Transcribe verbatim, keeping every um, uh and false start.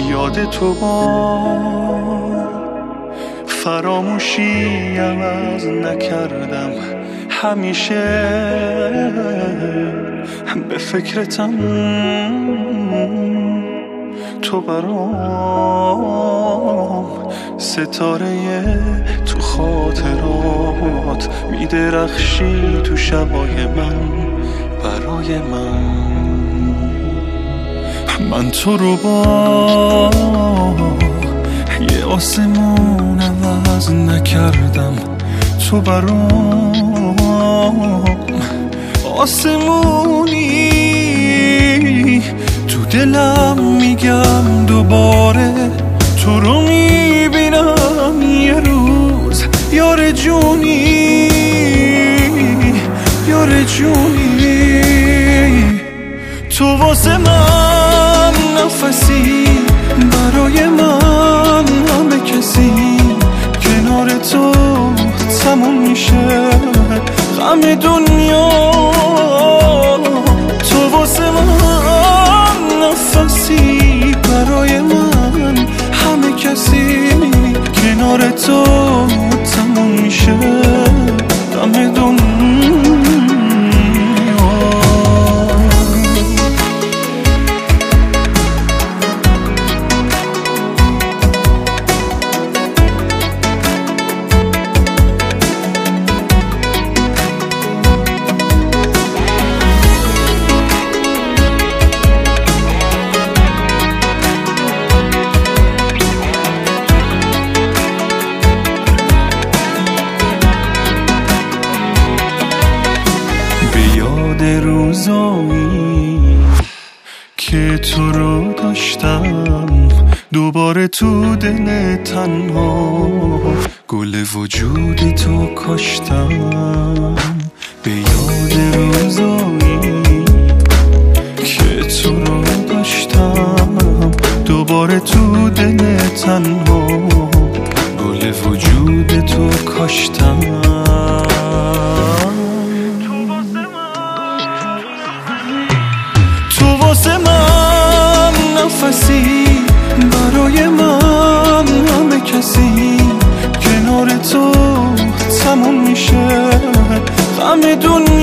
یاد تو فراموشی عوض نکردم، همیشه به فکرتم، تو برام ستاره تو خاطرات میدرخشی تو شبای من برای من. من تو رو با یه آسمون عوض نکردم، تو برام آسمونی، تو دلم میگم دوباره تو رو میبینم یه روز، یار جونی یار جونی. تو واسه من نفسی، برای من همه کسی، کنار تو تموم میشه غم دنیا. تو واسه من نفسی، برای من همه کسی، کنار تو تموم میشه غم دنیا. روزایی که تو رو داشتم، دوباره تو دل تنها گل وجود تو کاشتم. به یاد روزایی که تو رو داشتم، دوباره تو دل تنها گل وجود تو کاشتم. واسه من نفسی، برای من همه کسی، کنار تو تموم میشه غم دنیا.